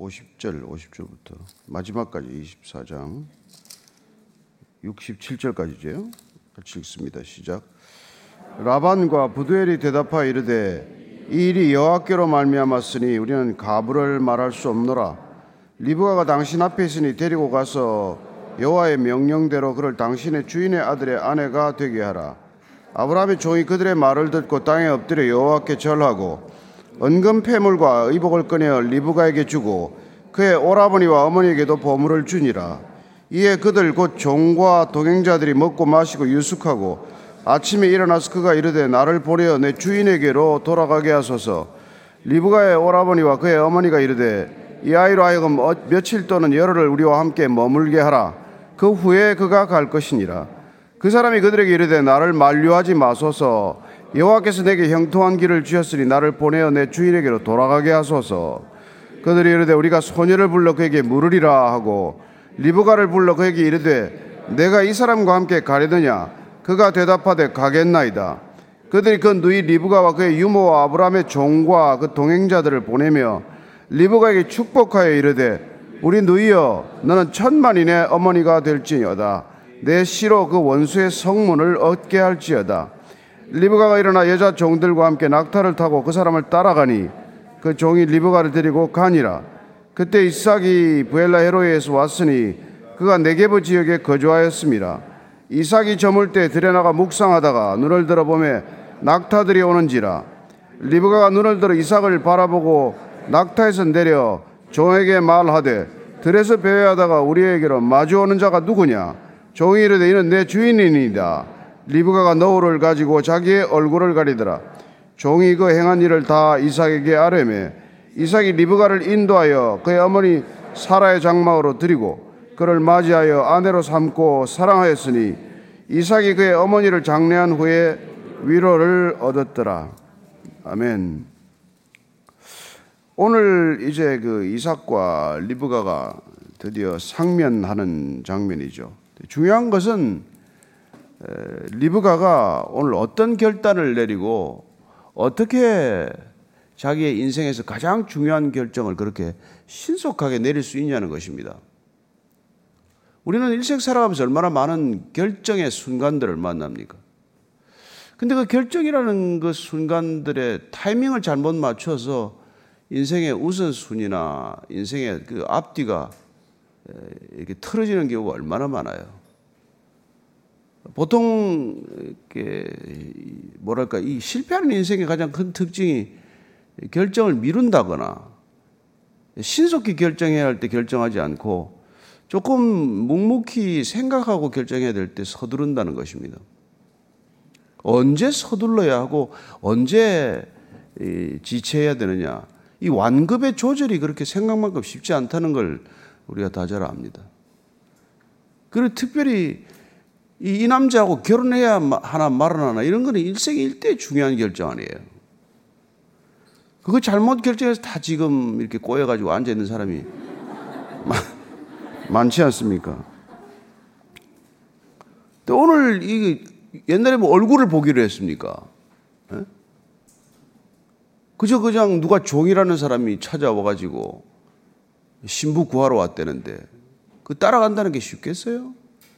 50절부터 마지막까지 24장 67절까지죠. 같이 읽습니다. 시작. 라반과 부두엘이 대답하여 이르되 이 일이 여호와께로 말미암았으니 우리는 가부를 말할 수 없노라. 리브가가 당신 앞에 있으니 데리고 가서 여호와의 명령대로 그를 당신의 주인의 아들의 아내가 되게 하라. 아브라함의 종이 그들의 말을 듣고 땅에 엎드려 여호와께 절하고 은금 패물과 의복을 꺼내어 리브가에게 주고 그의 오라버니와 어머니에게도 보물을 주니라. 이에 그들 곧 종과 동행자들이 먹고 마시고 유숙하고 아침에 일어나서 그가 이르되 나를 보내어 내 주인에게로 돌아가게 하소서. 리브가의 오라버니와 그의 어머니가 이르되 이 아이로 하여금 며칠 또는 열흘을 우리와 함께 머물게 하라. 그 후에 그가 갈 것이니라. 그 사람이 그들에게 이르되 나를 만류하지 마소서. 여호와께서 내게 형통한 길을 주셨으니 나를 보내어 내 주인에게로 돌아가게 하소서. 그들이 이르되 우리가 소녀를 불러 그에게 물으리라 하고 리브가를 불러 그에게 이르되 내가 이 사람과 함께 가려느냐. 그가 대답하되 가겠나이다. 그들이 그 누이 리브가와 그의 유모와 아브라함의 종과 그 동행자들을 보내며 리브가에게 축복하여 이르되 우리 누이여 너는 천만인의 어머니가 될지어다. 내 시로 그 원수의 성문을 얻게 할지어다. 리브가가 일어나 여자 종들과 함께 낙타를 타고 그 사람을 따라가니 그 종이 리브가를 데리고 가니라. 그때 이삭이 부엘라 헤로에에서 왔으니 그가 네게브 지역에 거주하였습니다. 이삭이 저물 때 들여나가 묵상하다가 눈을 들어 보매 낙타들이 오는지라. 리브가가 눈을 들어 이삭을 바라보고 낙타에서 내려 종에게 말하되 들에서 배회하다가 우리에게로 마주오는 자가 누구냐. 종이 이르되 이는 내 주인이니이다. 리브가가 너울을 가지고 자기의 얼굴을 가리더라. 종이 그 행한 일을 다 이삭에게 아뢰매 이삭이 리브가를 인도하여 그의 어머니 사라의 장막으로 드리고 그를 맞이하여 아내로 삼고 사랑하였으니 이삭이 그의 어머니를 장례한 후에 위로를 얻었더라. 아멘. 오늘 이제 그 이삭과 리브가가 드디어 상면하는 장면이죠. 중요한 것은 리브가가 오늘 어떤 결단을 내리고 어떻게 자기의 인생에서 가장 중요한 결정을 그렇게 신속하게 내릴 수 있냐는 것입니다. 우리는 일생 살아가면서 얼마나 많은 결정의 순간들을 만납니까? 근데 그 결정이라는 그 순간들의 타이밍을 잘못 맞춰서 인생의 우선순위나 인생의 그 앞뒤가 이렇게 틀어지는 경우가 얼마나 많아요. 보통 이렇게 뭐랄까 이 실패하는 인생의 가장 큰 특징이 결정을 미룬다거나 신속히 결정해야 할 때 결정하지 않고 조금 묵묵히 생각하고 결정해야 될 때 서두른다는 것입니다. 언제 서둘러야 하고 언제 지체해야 되느냐. 이 완급의 조절이 그렇게 생각만큼 쉽지 않다는 걸 우리가 다 잘 압니다. 그리고 특별히 이 남자하고 결혼해야 하나 말은 하나 이런 거는 일생에 일대 중요한 결정 아니에요. 그거 잘못 결정해서 다 지금 이렇게 꼬여가지고 앉아있는 사람이 많지 않습니까? 근데 오늘 옛날에 뭐 얼굴을 보기로 했습니까? 에? 그냥 누가 종이라는 사람이 찾아와가지고 신부 구하러 왔다는데 그 따라간다는 게 쉽겠어요?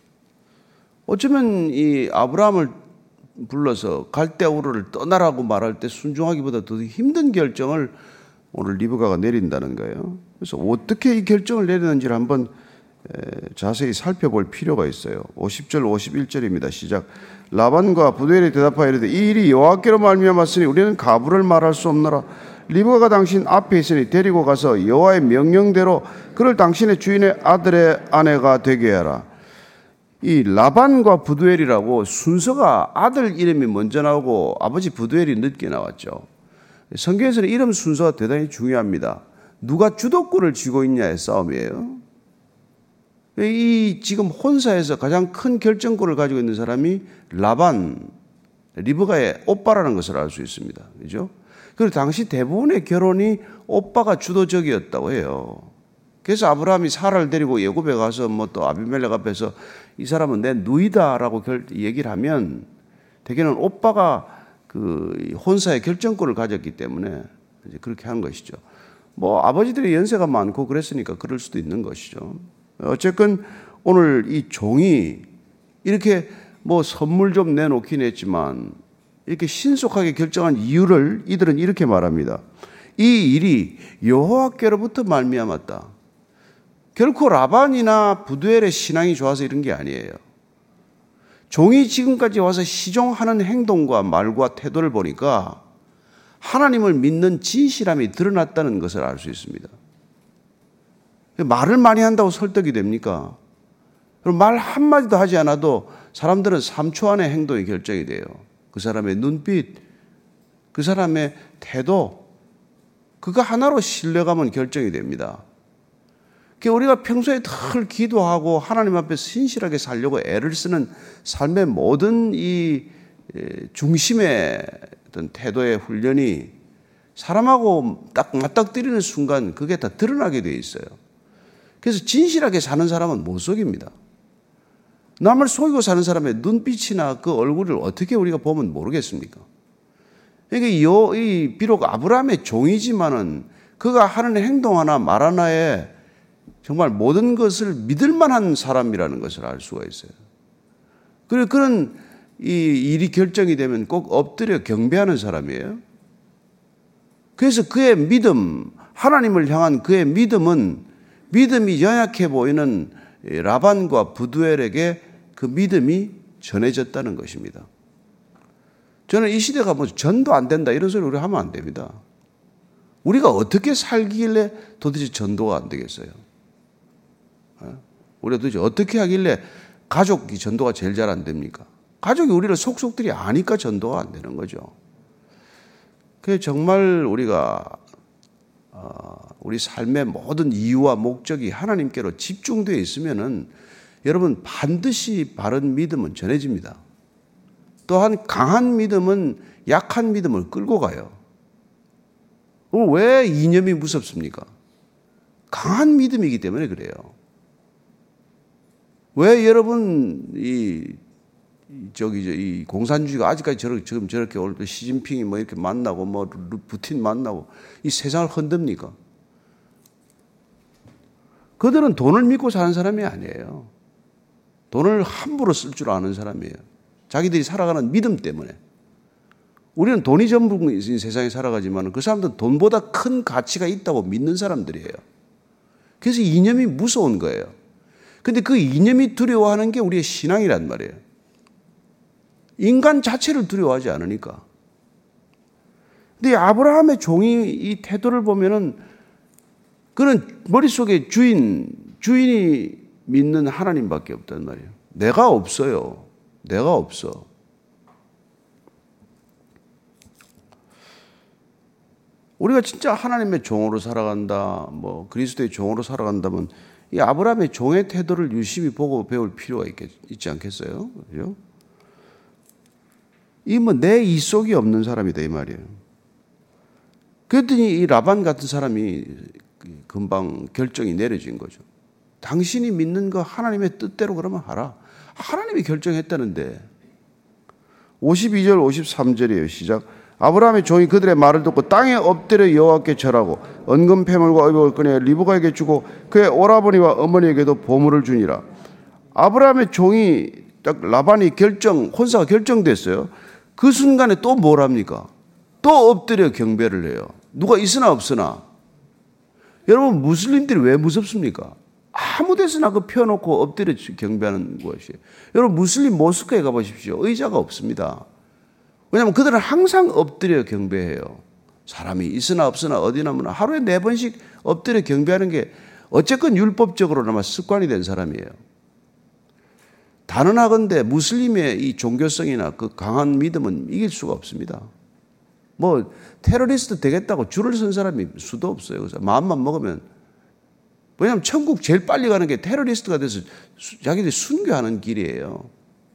어쩌면 이 아브라함을 불러서 갈대우르를 떠나라고 말할 때 순종하기보다 더 힘든 결정을 오늘 리브가가 내린다는 거예요. 그래서 어떻게 이 결정을 내리는지를 한번 자세히 살펴볼 필요가 있어요. 50절 51절입니다. 시작. 라반과 부두엘이 대답하여 이르되 이 일이 여호와께로 말미암았으니 우리는 가부를 말할 수 없노라. 리브가가 당신 앞에 있으니 데리고 가서 여호와의 명령대로 그를 당신의 주인의 아들의 아내가 되게 하라. 이 라반과 부두엘이라고 순서가 아들 이름이 먼저 나오고 아버지 부두엘이 늦게 나왔죠. 성경에서는 이름 순서가 대단히 중요합니다. 누가 주도권을 쥐고 있냐의 싸움이에요. 이 지금 혼사에서 가장 큰 결정권을 가지고 있는 사람이 라반, 리브가의 오빠라는 것을 알 수 있습니다. 그죠? 그리고 당시 대부분의 결혼이 오빠가 주도적이었다고 해요. 그래서 아브라함이 사라를 데리고 예굽에 가서 뭐 또 아비멜렉 앞에서 이 사람은 내 누이다라고 얘기를 하면 대개는 오빠가 그 혼사의 결정권을 가졌기 때문에 이제 그렇게 한 것이죠. 뭐 아버지들이 연세가 많고 그랬으니까 그럴 수도 있는 것이죠. 어쨌건 오늘 이 종이 이렇게 뭐 선물 좀 내놓긴 했지만 이렇게 신속하게 결정한 이유를 이들은 이렇게 말합니다. 이 일이 여호와께로부터 말미암았다. 결코 라반이나 부두엘의 신앙이 좋아서 이런 게 아니에요. 종이 지금까지 와서 시종하는 행동과 말과 태도를 보니까 하나님을 믿는 진실함이 드러났다는 것을 알 수 있습니다. 말을 많이 한다고 설득이 됩니까? 그럼 말 한마디도 하지 않아도 사람들은 3초 안에 행동이 결정이 돼요. 그 사람의 눈빛, 그 사람의 태도, 그거 하나로 신뢰감은 결정이 됩니다. 우리가 평소에 늘 기도하고 하나님 앞에 신실하게 살려고 애를 쓰는 삶의 모든 이 중심의 어떤 태도의 훈련이 사람하고 딱 맞닥뜨리는 순간 그게 다 드러나게 돼 있어요. 그래서 진실하게 사는 사람은 못 속입니다. 남을 속이고 사는 사람의 눈빛이나 그 얼굴을 어떻게 우리가 보면 모르겠습니까? 그러니까 비록 아브라함의 종이지만은 그가 하는 행동 하나 말 하나에 정말 모든 것을 믿을 만한 사람이라는 것을 알 수가 있어요. 그리고 그런 이 일이 결정이 되면 꼭 엎드려 경배하는 사람이에요. 그래서 그의 믿음, 하나님을 향한 그의 믿음은 믿음이 연약해 보이는 라반과 부두엘에게 그 믿음이 전해졌다는 것입니다. 저는 이 시대가 뭐 전도 안 된다 이런 소리 우리 하면 안 됩니다. 우리가 어떻게 살길래 도대체 전도가 안 되겠어요? 우리가 도대체 어떻게 하길래 가족이 전도가 제일 잘 안 됩니까? 가족이 우리를 속속들이 아니까 전도가 안 되는 거죠. 그래서 정말 우리가 우리 삶의 모든 이유와 목적이 하나님께로 집중되어 있으면은 여러분 반드시 바른 믿음은 전해집니다. 또한 강한 믿음은 약한 믿음을 끌고 가요. 왜 이념이 무섭습니까? 강한 믿음이기 때문에 그래요. 왜 여러분 이 공산주의가 아직까지 지금 저렇게 올 때 시진핑이 뭐 이렇게 만나고 뭐 푸틴 만나고 이 세상을 흔듭니까? 그들은 돈을 믿고 사는 사람이 아니에요. 돈을 함부로 쓸 줄 아는 사람이에요. 자기들이 살아가는 믿음 때문에. 우리는 돈이 전부인 세상에 살아가지만 그 사람들은 돈보다 큰 가치가 있다고 믿는 사람들이에요. 그래서 이념이 무서운 거예요. 근데 그 이념이 두려워하는 게 우리의 신앙이란 말이에요. 인간 자체를 두려워하지 않으니까. 근데 아브라함의 종이 이 태도를 보면은 그는 머릿속에 주인이 믿는 하나님밖에 없단 말이에요. 내가 없어요. 내가 없어. 우리가 진짜 하나님의 종으로 살아간다, 뭐 그리스도의 종으로 살아간다면 이 아브라함의 종의 태도를 유심히 보고 배울 필요가 있지 않겠어요? 그죠? 이 뭐 내 이속이 없는 사람이다 이 말이에요. 그랬더니 이 라반 같은 사람이 금방 결정이 내려진 거죠. 당신이 믿는 거 하나님의 뜻대로 그러면 하라. 하나님이 결정했다는데. 52절 53절이에요. 시작. 아브라함의 종이 그들의 말을 듣고 땅에 엎드려 여호와께 절하고 은금 패물과 의복을 꺼내 리브가에게 주고 그의 오라버니와 어머니에게도 보물을 주니라. 아브라함의 종이 딱 라반이 혼사가 결정됐어요. 그 순간에 또 뭘 합니까? 또 엎드려 경배를 해요. 누가 있으나 없으나. 여러분 무슬림들이 왜 무섭습니까? 아무 데서나 그 펴놓고 엎드려 경배하는 것이에요. 여러분 무슬림 모스크에 가보십시오. 의자가 없습니다. 왜냐하면 그들은 항상 엎드려 경배해요. 사람이 있으나 없으나 어디나 뭐나 하루에 4번씩 엎드려 경배하는 게 어쨌건 율법적으로나마 습관이 된 사람이에요. 단언하건대 무슬림의 이 종교성이나 그 강한 믿음은 이길 수가 없습니다. 뭐 테러리스트 되겠다고 줄을 선 사람이 수도 없어요. 그래서 마음만 먹으면. 왜냐하면 천국 제일 빨리 가는 게 테러리스트가 돼서 자기들이 순교하는 길이에요.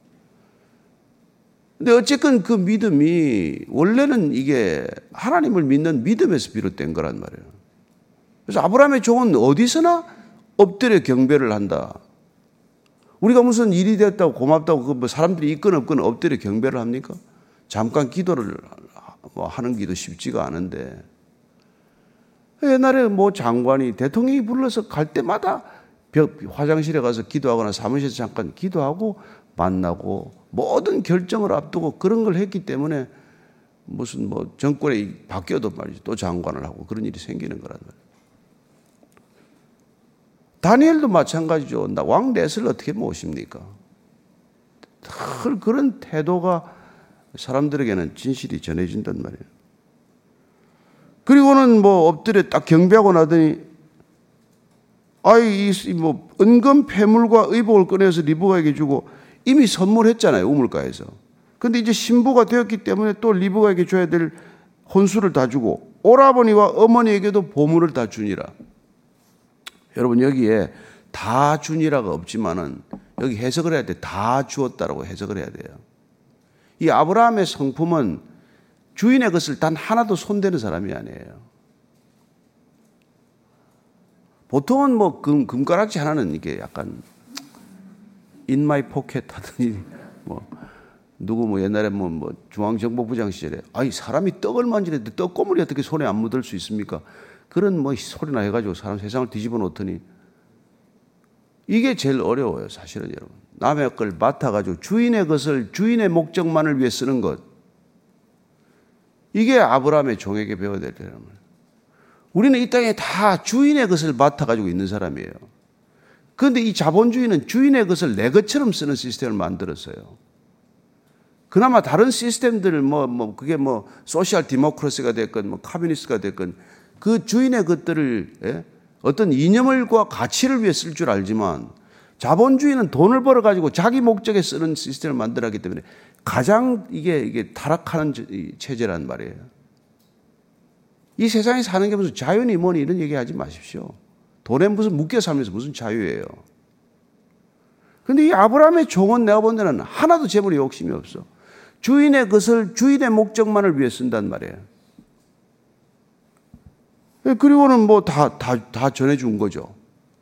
근데 어쨌건 그 믿음이 원래는 이게 하나님을 믿는 믿음에서 비롯된 거란 말이에요. 그래서 아브라함의 종은 어디서나 엎드려 경배를 한다. 우리가 무슨 일이 됐다고 고맙다고 뭐 사람들이 있건 없건 엎드려 경배를 합니까? 잠깐 기도를 하는 기도 쉽지가 않은데 옛날에 뭐 장관이 대통령이 불러서 갈 때마다 화장실에 가서 기도하거나 사무실에서 잠깐 기도하고 만나고 모든 결정을 앞두고 그런 걸 했기 때문에 무슨 뭐 정권이 바뀌어도 말이죠. 또 장관을 하고 그런 일이 생기는 거란 말이에요. 다니엘도 마찬가지죠. 왕 넷을 어떻게 모십니까? 늘 그런 태도가 사람들에게는 진실이 전해진단 말이에요. 그리고는 뭐 엎드려 딱 경배하고 나더니 뭐 은금 폐물과 의복을 꺼내서 리브가에게 주고 이미 선물했잖아요. 우물가에서. 근데 이제 신부가 되었기 때문에 또 리브가에게 줘야 될 혼수를 다 주고 오라버니와 어머니에게도 보물을 다 주니라. 여러분 여기에 다 주니라가 없지만은 여기 해석을 해야 돼. 다 주었다라고 해석을 해야 돼요. 이 아브라함의 성품은 주인의 것을 단 하나도 손대는 사람이 아니에요. 보통은 뭐 금가락지 하나는 이게 약간 in my pocket 하더니 뭐 누구 뭐 옛날에 뭐 중앙정보부장 시절에 사람이 떡을 만지는데 떡고물이 어떻게 손에 안 묻을 수 있습니까? 그런 뭐 소리나 해가지고 사람 세상을 뒤집어 놓더니 이게 제일 어려워요. 사실은 여러분. 남의 걸 맡아가지고 주인의 것을 주인의 목적만을 위해 쓰는 것. 이게 아브라함의 종에게 배워야 될 거예요. 우리는 이 땅에 다 주인의 것을 맡아가지고 있는 사람이에요. 그런데 이 자본주의는 주인의 것을 내 것처럼 쓰는 시스템을 만들었어요. 그나마 다른 시스템들 그게 소셜 디모크라시가 됐건 카뮤니스트가 됐건 그 주인의 것들을 어떤 이념을과 가치를 위해 쓸 줄 알지만 자본주의는 돈을 벌어가지고 자기 목적에 쓰는 시스템을 만들었기 때문에 가장 이게 타락하는 체제란 말이에요. 이 세상에 사는 게 무슨 자유니 뭐니 이런 얘기 하지 마십시오. 돈에 무슨 묶여 살면서 무슨 자유예요. 그런데 이 아브라함의 종은 내가 본 데는 하나도 재물에 욕심이 없어. 주인의 것을 주인의 목적만을 위해 쓴단 말이에요. 그리고는 뭐 다 전해준 거죠.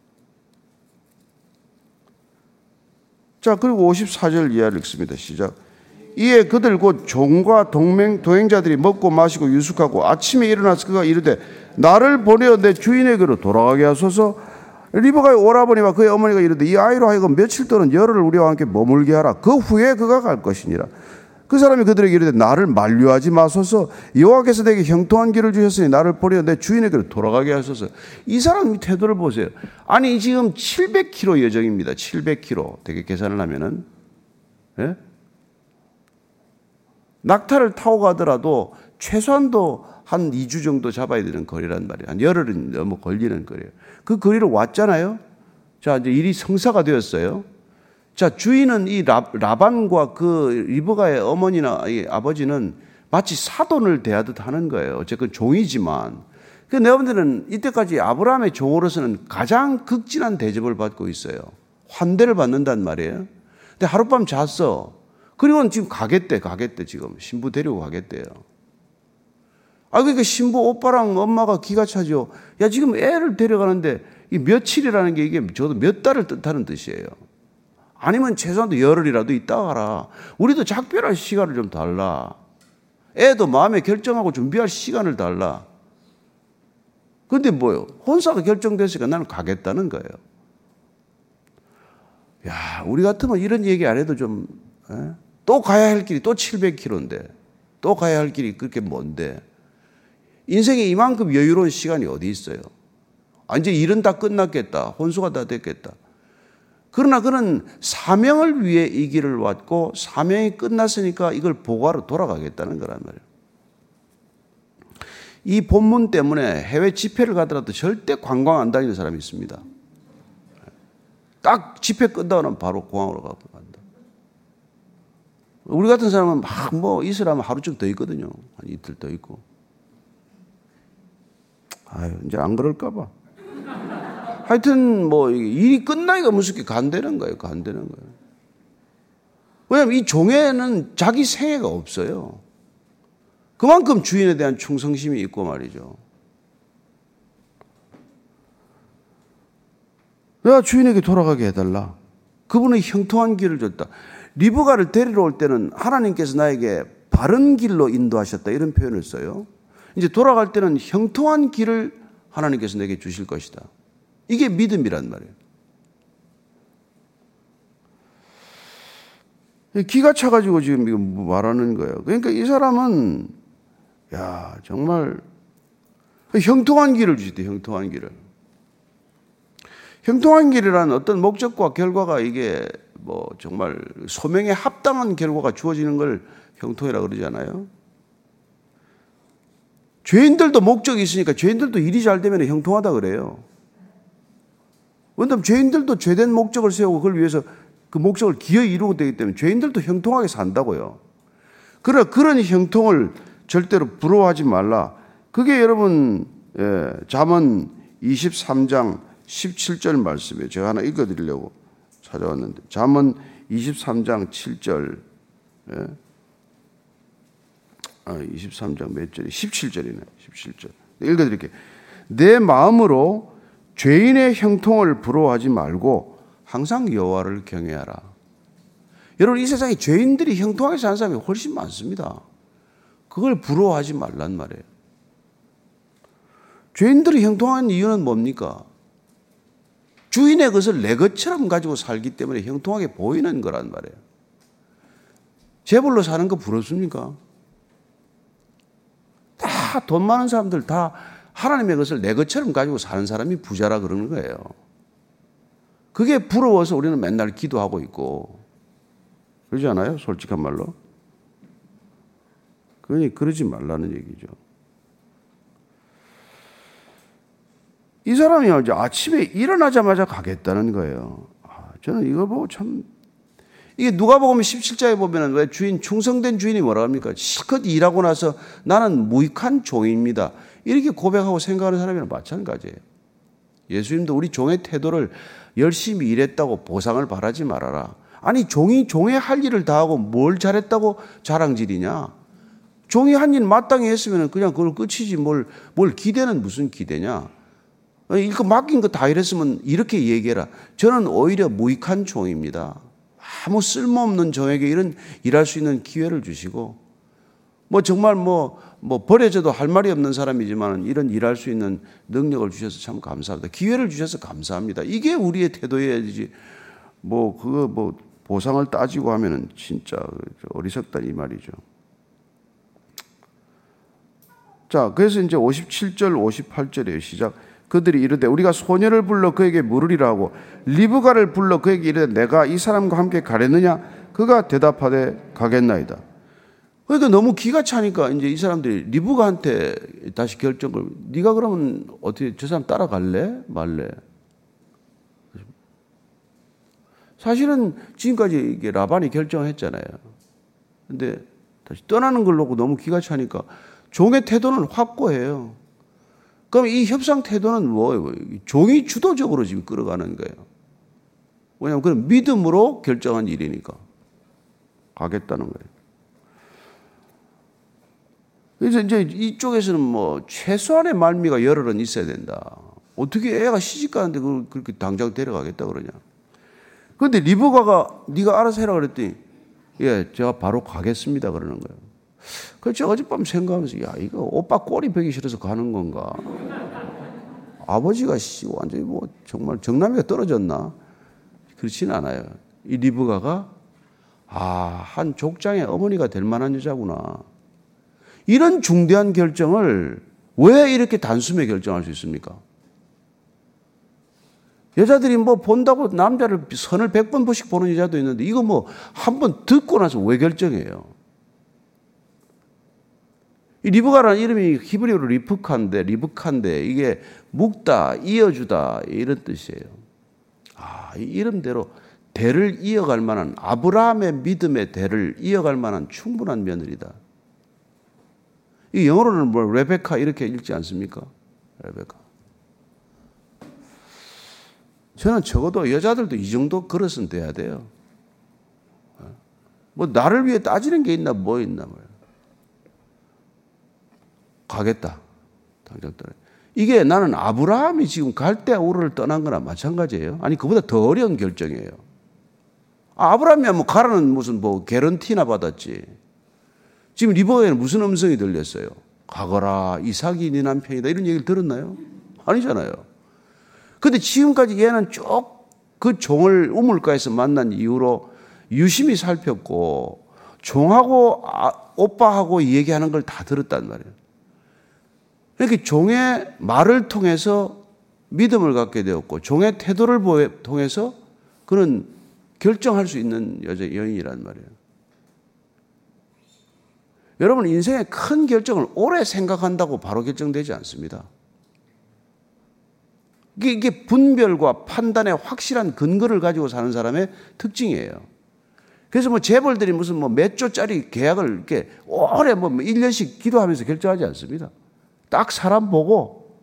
자, 그리고 54절 이하를 읽습니다. 시작. 이에 그들 곧 종과 동행자들이 먹고 마시고 유숙하고 아침에 일어나서 그가 이르되 나를 보내어 내 주인에게로 돌아가게 하소서. 리브가의 오라버니와 그의 어머니가 이르되 이 아이로 하여금 며칠 동안 열흘을 우리와 함께 머물게 하라. 그 후에 그가 갈 것이니라. 그 사람이 그들에게 이르되 나를 만류하지 마소서. 여호와께서 내게 형통한 길을 주셨으니 나를 보내어 내 주인에게로 돌아가게 하소서. 이 사람 태도를 보세요. 아니 지금 700km 여정입니다. 700km. 되게 계산을 하면은 낙타를 타고 가더라도 최소한도 한 2주 정도 잡아야 되는 거리란 말이에요. 한 열흘은 너무 걸리는 거리예요. 그 거리를 왔잖아요. 자, 이제 일이 성사가 되었어요. 자, 주인은 이 라반과 그 리브가의 어머니나 아버지는 마치 사돈을 대하듯 하는 거예요. 어쨌든 종이지만. 그 내가 본 데는 이때까지 아브라함의 종으로서는 가장 극진한 대접을 받고 있어요. 환대를 받는단 말이에요. 근데 하룻밤 잤어. 그리고는 지금 가겠대 지금. 신부 데리고 가겠대요. 그러니까 신부 오빠랑 엄마가 기가 차죠. 야, 지금 애를 데려가는데 이 며칠이라는 게 이게 저도 몇 달을 뜻하는 뜻이에요. 아니면 최소한도 열흘이라도 있다 가라. 우리도 작별할 시간을 좀 달라. 애도 마음에 결정하고 준비할 시간을 달라. 근데 뭐요? 혼사가 결정됐으니까 나는 가겠다는 거예요. 야, 우리 같으면 이런 얘기 안 해도 좀, 또 가야 할 길이 또 700km인데, 또 가야 할 길이 그렇게 먼데, 인생에 이만큼 여유로운 시간이 어디 있어요? 이제 일은 다 끝났겠다. 혼수가 다 됐겠다. 그러나 그는 사명을 위해 이 길을 왔고 사명이 끝났으니까 이걸 보고하러 돌아가겠다는 거란 말이에요. 이 본문 때문에 해외 집회를 가더라도 절대 관광 안 다니는 사람이 있습니다. 딱 집회 끝나고 나면 바로 공항으로 가고 간다. 우리 같은 사람은 막 있으라면 하루쯤 더 있거든요. 한 이틀 더 있고. 이제 안 그럴까 봐. 하여튼 일이 끝나기가 무섭게 간다는 거예요. 왜냐하면 이 종에는 자기 생애가 없어요. 그만큼 주인에 대한 충성심이 있고 말이죠. 내가 주인에게 돌아가게 해달라. 그분은 형통한 길을 줬다. 리브가를 데리러 올 때는 하나님께서 나에게 바른 길로 인도하셨다 이런 표현을 써요. 이제 돌아갈 때는 형통한 길을 하나님께서 내게 주실 것이다. 이게 믿음이란 말이에요. 기가 차가지고 지금 이거 말하는 거예요. 그러니까 이 사람은 정말 형통한 길을 주시대. 형통한 길을. 형통한 길이라는 어떤 목적과 결과가 이게 뭐 정말 소명에 합당한 결과가 주어지는 걸 형통이라고 그러잖아요. 죄인들도 목적이 있으니까 죄인들도 일이 잘 되면 형통하다 그래요. 왜냐하면 죄인들도 죄된 목적을 세우고 그걸 위해서 그 목적을 기어이 이루고 되기 때문에 죄인들도 형통하게 산다고요. 그러나 그런 형통을 절대로 부러워하지 말라. 그게 여러분 잠언 23장 17절 말씀이에요. 제가 하나 읽어드리려고 찾아왔는데 잠언 23장 7절 23장 몇 절이 17절이네. 17절 읽어드릴게요. 내 마음으로 죄인의 형통을 부러워하지 말고 항상 여호와를 경외하라. 여러분 이 세상에 죄인들이 형통하게 사는 사람이 훨씬 많습니다. 그걸 부러워하지 말란 말이에요. 죄인들이 형통한 이유는 뭡니까? 주인의 것을 내 것처럼 가지고 살기 때문에 형통하게 보이는 거란 말이에요. 재벌로 사는 거 부럽습니까? 다 돈 많은 사람들 다 하나님의 것을 내 것처럼 가지고 사는 사람이 부자라 그러는 거예요. 그게 부러워서 우리는 맨날 기도하고 있고 그러지 않아요? 솔직한 말로. 그러니 그러지 말라는 얘기죠. 이 사람이 이제 아침에 일어나자마자 가겠다는 거예요. 저는 이걸 보고 참 이게 누가복음 17장에 보면은 왜 주인 충성된 주인이 뭐라 합니까? 실컷 일하고 나서 나는 무익한 종입니다. 이렇게 고백하고 생각하는 사람이랑 마찬가지예요. 예수님도 우리 종의 태도를 열심히 일했다고 보상을 바라지 말아라. 아니 종이 종의 할 일을 다하고 뭘 잘했다고 자랑질이냐? 종이 한 일 마땅히 했으면 그냥 그걸 끝이지 뭘 기대는 무슨 기대냐? 이거 맡긴 거 다 이랬으면 이렇게 얘기해라. 저는 오히려 무익한 종입니다. 아무 쓸모없는 종에게 이런 일할 수 있는 기회를 주시고 뭐 정말 뭐 버려져도 할 말이 없는 사람이지만 이런 일할 수 있는 능력을 주셔서 참 감사합니다. 기회를 주셔서 감사합니다. 이게 우리의 태도여야지 그거 보상을 따지고 하면은 진짜 어리석다 이 말이죠. 자, 그래서 이제 57절 58절이에요. 시작. 그들이 이르되 우리가 소녀를 불러 그에게 물으리라 하고 리브가를 불러 그에게 이르되 내가 이 사람과 함께 가려느냐? 그가 대답하되 가겠나이다. 그러니까 너무 기가 차니까 이제 이 사람들이 리브가한테 다시 결정을 네가 그러면 어떻게 저 사람 따라갈래? 말래? 사실은 지금까지 이게 라반이 결정했잖아요. 근데 다시 떠나는 걸 놓고 너무 기가 차니까 종의 태도는 확고해요. 그럼 이 협상 태도는 뭐예요? 종이 주도적으로 지금 끌어가는 거예요. 왜냐하면 그건 믿음으로 결정한 일이니까 가겠다는 거예요. 그래서 이제 이쪽에서는 최소한의 말미가 열흘은 있어야 된다. 어떻게 애가 시집 가는데 그걸 그렇게 당장 데려가겠다 그러냐? 그런데 리브가가 네가 알아서 해라 그랬더니 예, 제가 바로 가겠습니다 그러는 거예요. 그래서 제가 어젯밤 생각하면서 이거 오빠 꼬리 베기 싫어서 가는 건가? 아버지가 완전히 정말 정남이가 떨어졌나? 그렇지는 않아요. 이 리브가가 한 족장의 어머니가 될 만한 여자구나. 이런 중대한 결정을 왜 이렇게 단숨에 결정할 수 있습니까? 여자들이 본다고 남자를 선을 100번 보는 여자도 있는데 이거 한 번 듣고 나서 왜 결정해요? 이 리브가라는 이름이 히브리어로 리브칸데 이게 묶다, 이어주다 이런 뜻이에요. 이 이름대로 대를 이어갈 만한 아브라함의 믿음의 대를 이어갈 만한 충분한 며느리다. 이 영어로는 레베카 이렇게 읽지 않습니까? 레베카. 저는 적어도 여자들도 이 정도 그릇은 돼야 돼요. 나를 위해 따지는 게 있나 있나 말이에요. 가겠다. 당장 떠나. 이게 나는 아브라함이 지금 갈대아 우르를 떠난 거나 마찬가지예요. 아니 그보다 더 어려운 결정이에요. 아브라함이야 가라는 무슨 개런티나 받았지. 지금 리브가에는 무슨 음성이 들렸어요? 가거라 이삭이 네 남편이다 이런 얘기를 들었나요? 아니잖아요. 근데 지금까지 얘는 쭉 그 종을 우물가에서 만난 이후로 유심히 살폈고 종하고 오빠하고 얘기하는 걸 다 들었단 말이에요. 이렇게 종의 말을 통해서 믿음을 갖게 되었고 종의 태도를 통해서 그는 결정할 수 있는 여인이란 말이에요. 여러분 인생의 큰 결정을 오래 생각한다고 바로 결정되지 않습니다. 이게 분별과 판단의 확실한 근거를 가지고 사는 사람의 특징이에요. 그래서 뭐 재벌들이 무슨 뭐 몇 조짜리 계약을 이렇게 오래 뭐 1년씩 기도하면서 결정하지 않습니다. 딱 사람 보고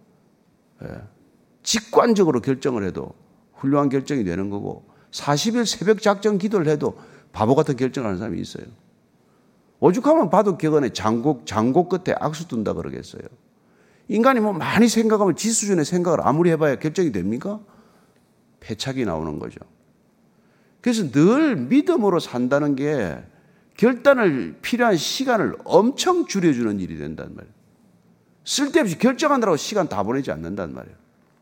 직관적으로 결정을 해도 훌륭한 결정이 되는 거고 40일 새벽 작정 기도를 해도 바보 같은 결정을 하는 사람이 있어요. 오죽하면 바둑 격언에 장고 끝에 악수 둔다 그러겠어요. 인간이 뭐 많이 생각하면 지 수준의 생각을 아무리 해봐야 결정이 됩니까? 패착이 나오는 거죠. 그래서 늘 믿음으로 산다는 게 결단을 필요한 시간을 엄청 줄여주는 일이 된단 말이에요. 쓸데없이 결정하느라고 시간 다 보내지 않는단 말이에요.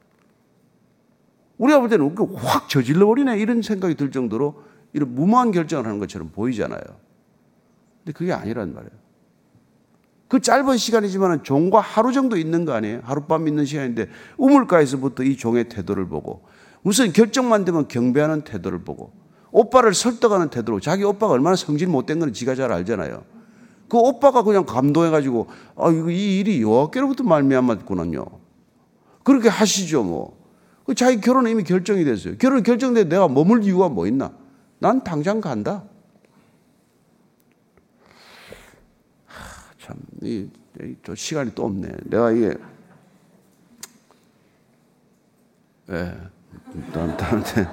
우리가 볼 때는 확 저질러버리네 이런 생각이 들 정도로 이런 무모한 결정을 하는 것처럼 보이잖아요. 근데 그게 아니란 말이에요. 그 짧은 시간이지만 종과 하루 정도 있는 거 아니에요? 하룻밤 있는 시간인데 우물가에서부터 이 종의 태도를 보고 무슨 결정만 되면 경배하는 태도를 보고 오빠를 설득하는 태도로 자기 오빠가 얼마나 성질 못된 건 지가 잘 알잖아요. 그 오빠가 그냥 감동해가지고 이 일이 여호와께로부터 말미암았구나요. 그렇게 하시죠 뭐. 자기 결혼은 이미 결정이 됐어요. 결혼 결정돼 내가 머물 이유가 뭐 있나? 난 당장 간다. 참, 또 시간이 또 없네. 내가 이게, 나한테,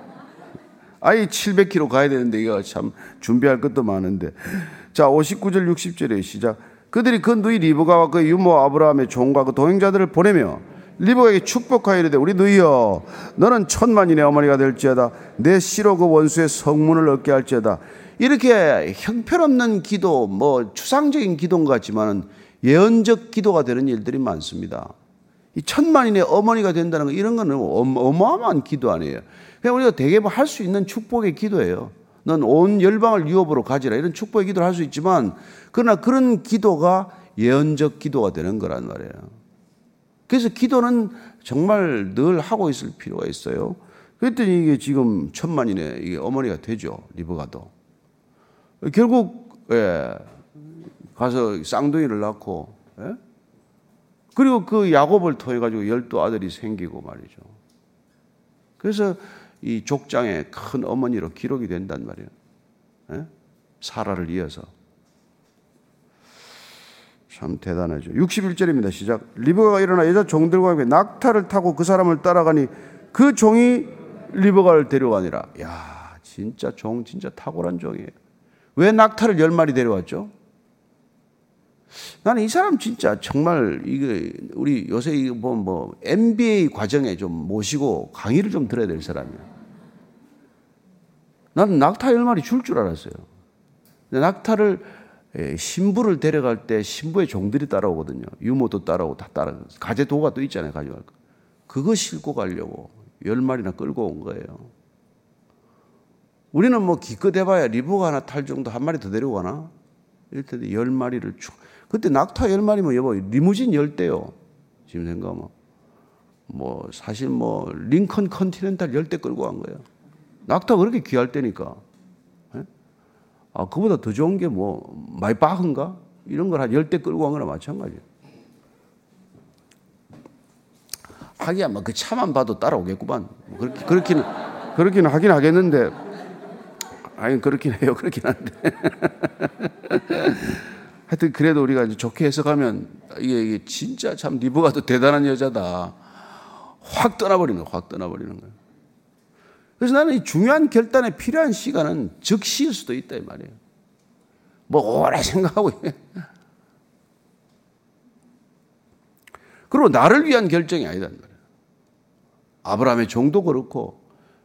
700km 가야 되는데, 이거 참 준비할 것도 많은데. 자, 59절, 60절에 시작. 그들이 그 누이 리브가와 그 유모 아브라함의 종과 그 동행자들을 보내며 리브가에게 축복하여 이르되 우리 누이여, 너는 천만인의 어머니가 될지어다. 내 씨로 그 원수의 성문을 얻게 할지어다. 이렇게 형편없는 기도, 뭐 추상적인 기도인 것 같지만 예언적 기도가 되는 일들이 많습니다. 이 천만인의 어머니가 된다는 거 이런 거는 어마어마한 기도 아니에요. 그냥 우리가 대개 할 수 있는 축복의 기도예요. 넌 온 열방을 유업으로 가지라 이런 축복의 기도를 할 수 있지만 그러나 그런 기도가 예언적 기도가 되는 거란 말이에요. 그래서 기도는 정말 늘 하고 있을 필요가 있어요. 그랬더니 이게 지금 천만인의 이게 어머니가 되죠. 리브가도. 결국 가서 쌍둥이를 낳고 그리고 그 야곱을 통해 가지고 12아들이 생기고 말이죠. 그래서 이 족장의 큰 어머니로 기록이 된단 말이에요. 사라를 이어서. 참 대단하죠. 61절입니다. 시작. 리브가가 일어나 여자 종들과 함께 낙타를 타고 그 사람을 따라가니 그 종이 리브가를 데려가니라. 야, 진짜 종 진짜 탁월한 종이에요. 왜 낙타를 10마리 데려왔죠? 나는 이 사람 진짜 정말 이게 우리 요새 이거 뭐 MBA 과정에 좀 모시고 강의를 좀 들어야 될 사람이야. 나는 낙타 10마리 줄 줄 알았어요. 근데 낙타를 신부를 데려갈 때 신부의 종들이 따라오거든요. 유모도 따라오고 다 따라가요. 가재도가 또 있잖아요. 가져갈 거. 그거 싣고 가려고 10마리나 끌고 온 거예요. 우리는 뭐 기껏 해봐야 리브가 하나 탈 정도 한 마리 더 데려가나? 이럴 텐데 10마리를 그때 낙타 10마리면 여보 리무진 10대요. 지금 생각하면. 뭐 사실 뭐 링컨 컨티넨탈 10대 끌고 간 거예요. 낙타가 그렇게 귀할 때니까. 그보다 더 좋은 게 뭐 마이바흐인가? 이런 걸 한 10대 끌고 간 거나 마찬가지예요. 하기야 뭐 그 차만 봐도 따라오겠구만. 그렇기는 하긴 하겠는데 아니 그렇긴 해요. 그렇긴 한데 하여튼 그래도 우리가 이제 좋게 해석하면 이게 진짜 참 리브가도 대단한 여자다. 확 떠나버리는 거예요. 그래서 나는 이 중요한 결단에 필요한 시간은 즉시일 수도 있다 이 말이에요. 뭐 오래 생각하고 그리고 나를 위한 결정이 아니단 말이에요. 아브라함의 종도 그렇고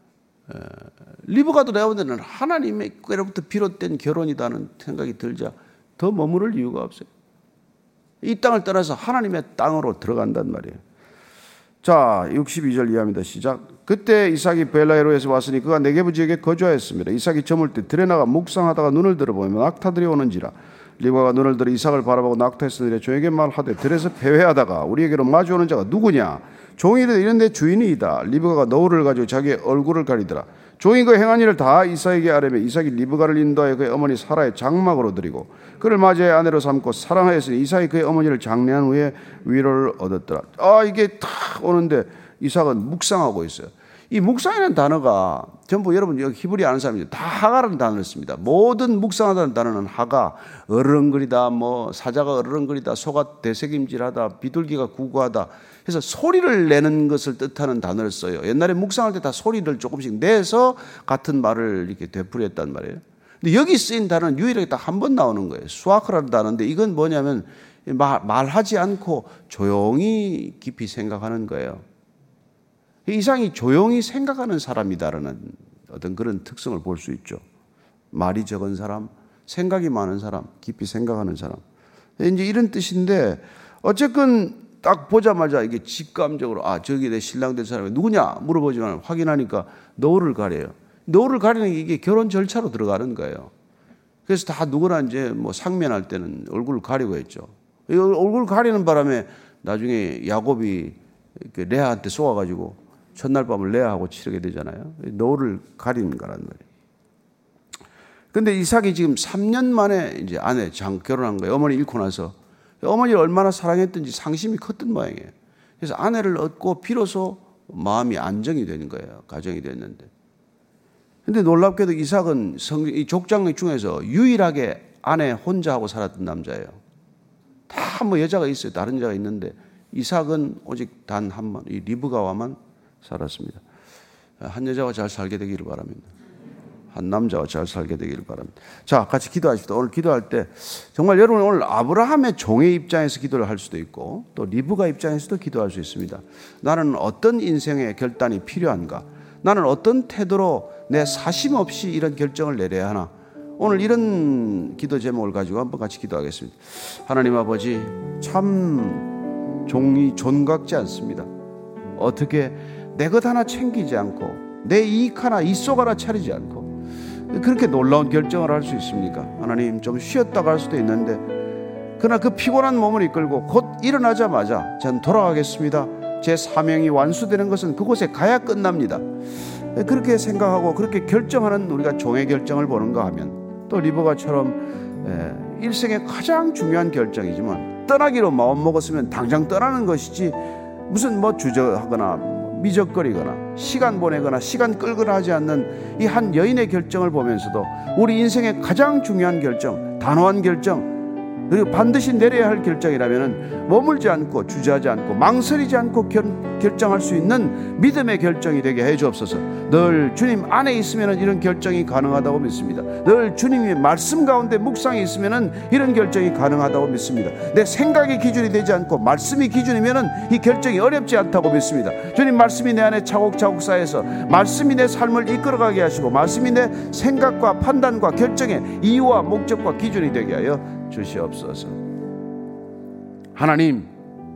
리브가도 내가 볼 때는 하나님께로부터 비롯된 결혼이다는 생각이 들자 더 머무를 이유가 없어요. 이 땅을 떠나서 하나님의 땅으로 들어간단 말이에요. 자, 62절 이하입니다. 시작. 그때 이삭이 벨라에로에서 왔으니 그가 네게부 지역에 거주하였습니다. 이삭이 저물 때 들에 나가 묵상하다가 눈을 들어보면 낙타들이 오는지라. 리브가가 눈을 들어 이삭을 바라보고 낙타에서 종에게 말하되 들에서 배회하다가 우리에게로 마주오는 자가 누구냐. 종이 이르되 이런 내 주인이이다. 리브가가 너울을 가지고 자기의 얼굴을 가리더라. 종이 그 행한 일을 다 이삭에게 아뢰며 이삭이 리브가를 인도하여 그의 어머니 사라의 장막으로 드리고 그를 맞이하여 아내로 삼고 사랑하였으니 이삭이 그의 어머니를 장례한 후에 위로를 얻었더라. 이게 탁 오는데 이삭은 묵상하고 있어요. 이 묵상이라는 단어가 전부 여러분 여기 히브리 아는 사람이죠. 다 하가라는 단어를 씁니다. 모든 묵상하다는 단어는 하가, 어르렁거리다, 사자가 어르렁거리다, 소가 되새김질하다, 비둘기가 구구하다 해서 소리를 내는 것을 뜻하는 단어를 써요. 옛날에 묵상할 때 다 소리를 조금씩 내서 같은 말을 이렇게 되풀이했단 말이에요. 근데 여기 쓰인 단어는 유일하게 딱 한 번 나오는 거예요. 수아크라는 단어인데 이건 뭐냐면 말하지 않고 조용히 깊이 생각하는 거예요. 이삭이 조용히 생각하는 사람이다라는 어떤 그런 특성을 볼 수 있죠. 말이 적은 사람, 생각이 많은 사람, 깊이 생각하는 사람. 이제 이런 뜻인데 어쨌건 딱 보자마자 이게 직감적으로 저기 내 신랑 된 사람이 누구냐 물어보지만 확인하니까 너울을 가려요. 너울을 가리는 게 이게 결혼 절차로 들어가는 거예요. 그래서 다 누구나 이제 상면할 때는 얼굴을 가리고 했죠. 얼굴 가리는 바람에 나중에 야곱이 레아한테 쏘아가지고 첫날 밤을 레아하고 치르게 되잖아요. 너울을 가리는 거란 말이에요. 근데 이삭이 지금 3년 만에 이제 아내 결혼한 거예요. 어머니 잃고 나서. 어머니를 얼마나 사랑했든지 상심이 컸던 모양이에요. 그래서 아내를 얻고 비로소 마음이 안정이 되는 거예요. 가정이 됐는데. 근데 놀랍게도 이삭은 이 족장 중에서 유일하게 아내 혼자 하고 살았던 남자예요. 다 여자가 있어요. 다른 여자가 있는데 이삭은 오직 단 한 번, 이 리브가와만 살았습니다. 한 여자와 잘 살게 되기를 바랍니다. 한 남자와 잘 살게 되기를 바랍니다. 자, 같이 기도하십시다. 오늘 기도할 때 정말 여러분 오늘 아브라함의 종의 입장에서 기도를 할 수도 있고 또 리브가 입장에서도 기도할 수 있습니다. 나는 어떤 인생의 결단이 필요한가? 나는 어떤 태도로 내 사심 없이 이런 결정을 내려야 하나? 오늘 이런 기도 제목을 가지고 한번 같이 기도하겠습니다. 하나님 아버지, 참 종이 존각지 않습니다. 어떻게 내 것 하나 챙기지 않고 내 이익 하나 이속 하나 차리지 않고 그렇게 놀라운 결정을 할 수 있습니까? 하나님, 좀 쉬었다 갈 수도 있는데 그러나 그 피곤한 몸을 이끌고 곧 일어나자마자 전 돌아가겠습니다. 제 사명이 완수되는 것은 그곳에 가야 끝납니다. 그렇게 생각하고 그렇게 결정하는 우리가 종의 결정을 보는가 하면 또 리브가처럼 일생의 가장 중요한 결정이지만 떠나기로 마음먹었으면 당장 떠나는 것이지 무슨 주저하거나 미적거리거나 시간 보내거나 시간 끌거나 하지 않는 이 한 여인의 결정을 보면서도 우리 인생의 가장 중요한 결정, 단호한 결정, 그리고 반드시 내려야 할 결정이라면 머물지 않고 주저하지 않고 망설이지 않고 결정할 수 있는 믿음의 결정이 되게 해 주옵소서. 늘 주님 안에 있으면 이런 결정이 가능하다고 믿습니다. 늘 주님의 말씀 가운데 묵상이 있으면 이런 결정이 가능하다고 믿습니다. 내 생각이 기준이 되지 않고 말씀이 기준이면 이 결정이 어렵지 않다고 믿습니다. 주님, 말씀이 내 안에 차곡차곡 쌓여서 말씀이 내 삶을 이끌어가게 하시고 말씀이 내 생각과 판단과 결정의 이유와 목적과 기준이 되게 하여 주시옵소서. 하나님,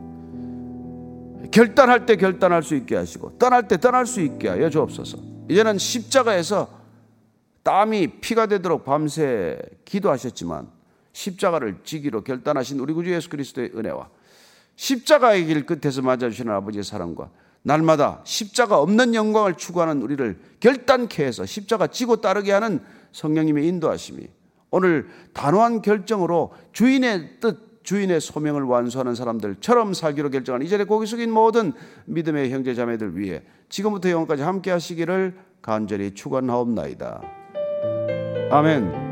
결단할 때 결단할 수 있게 하시고 떠날 때 떠날 수 있게 하여 주옵소서. 이제는 십자가에서 땀이 피가 되도록 밤새 기도하셨지만 십자가를 지기로 결단하신 우리 구주 예수 그리스도의 은혜와 십자가의 길 끝에서 맞아주시는 아버지의 사랑과 날마다 십자가 없는 영광을 추구하는 우리를 결단케 해서 십자가 지고 따르게 하는 성령님의 인도하심이 오늘 단호한 결정으로 주인의 뜻, 주인의 소명을 완수하는 사람들처럼 살기로 결정한 이 자리에 고개 숙인 모든 믿음의 형제 자매들 위해 지금부터 영원까지 함께 하시기를 간절히 축원하옵나이다. 아멘.